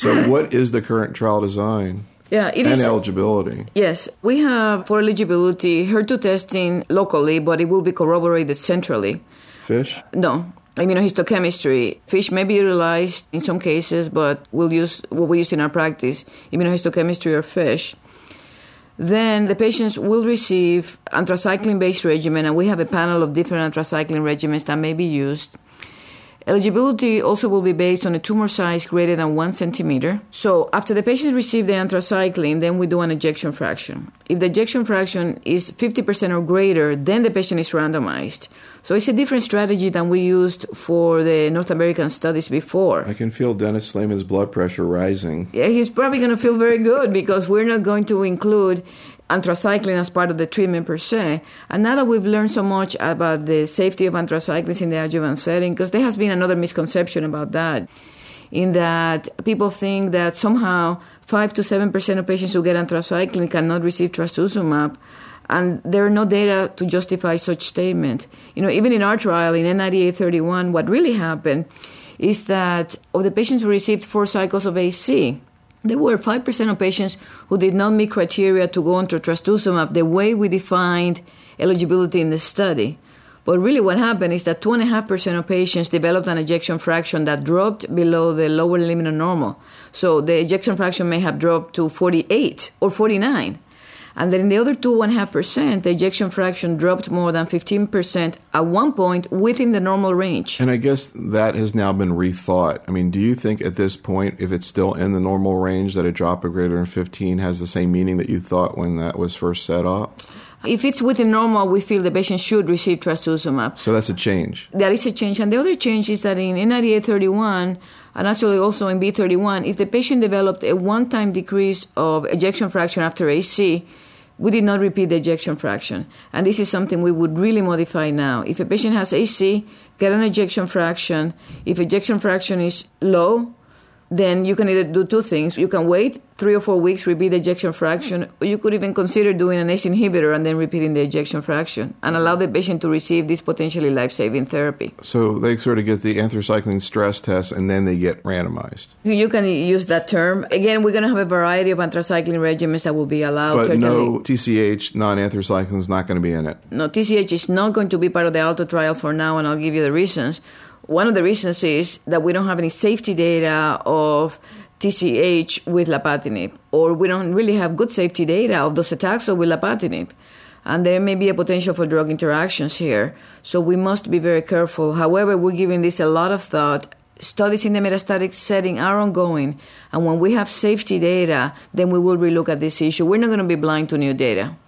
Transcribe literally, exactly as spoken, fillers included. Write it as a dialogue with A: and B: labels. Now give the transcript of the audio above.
A: So what is the current trial design?
B: Yeah, it
A: and
B: is.
A: eligibility.
B: Yes, we have for eligibility H E R two testing locally, but it will be corroborated centrally.
A: Fish?
B: No. Immunohistochemistry. Fish may be utilized in some cases, but we'll use what we use in our practice, immunohistochemistry or fish. Then the patients will receive anthracycline-based regimen, and we have a panel of different anthracycline regimens that may be used. Eligibility also will be based on a tumor size greater than one centimeter. So after the patient receives the anthracycline, then we do an ejection fraction. If the ejection fraction is fifty percent or greater, then the patient is randomized. So it's a different strategy than we used for the North American studies before.
A: I can feel Dennis Slayman's blood pressure rising.
B: Yeah, he's probably going to feel very good because we're not going to include anthracycline as part of the treatment per se. And now that we've learned so much about the safety of anthracyclines in the adjuvant setting, because there has been another misconception about that, in that people think that somehow five to seven percent of patients who get anthracycline cannot receive trastuzumab, and there are no data to justify such statement. You know, even in our trial in N ninety-eight thirty-one, what really happened is that of the patients who received four cycles of A C, there were five percent of patients who did not meet criteria to go on to trastuzumab the way we defined eligibility in the study. But really what happened is that two point five percent of patients developed an ejection fraction that dropped below the lower limit of normal. So the ejection fraction may have dropped to forty-eight or forty-nine. And then in the other two point five percent, the ejection fraction dropped more than fifteen percent at one point within the normal range.
A: And I guess that has now been rethought. I mean, do you think at this point, if it's still in the normal range, that a drop of greater than fifteen has the same meaning that you thought when that was first set up?
B: If it's within normal, we feel the patient should receive trastuzumab.
A: So that's a change.
B: That is a change. And the other change is that in N ninety-eight thirty-one, and actually also in B thirty-one, if the patient developed a one-time decrease of ejection fraction after A C, we did not repeat the ejection fraction. And this is something we would really modify now. If a patient has A C, get an ejection fraction. If ejection fraction is low, then you can either do two things. You can wait three or four weeks, repeat the ejection fraction, or you could even consider doing an A C E inhibitor and then repeating the ejection fraction and allow the patient to receive this potentially life-saving therapy.
A: So they sort of get the anthracycline stress test and then they get randomized.
B: You can use that term. Again, we're going to have a variety of anthracycline regimens that will be allowed.
A: But
B: certainly.
A: no T C H, non-anthracycline is not going to be in it.
B: No, T C H is not going to be part of the ALTO trial for now, and I'll give you the reasons. One of the reasons is that we don't have any safety data of T C H with lapatinib, or we don't really have good safety data of docetaxel with lapatinib. And there may be a potential for drug interactions here. So we must be very careful. However, we're giving this a lot of thought. Studies in the metastatic setting are ongoing. And when we have safety data, then we will relook at this issue. We're not going to be blind to new data.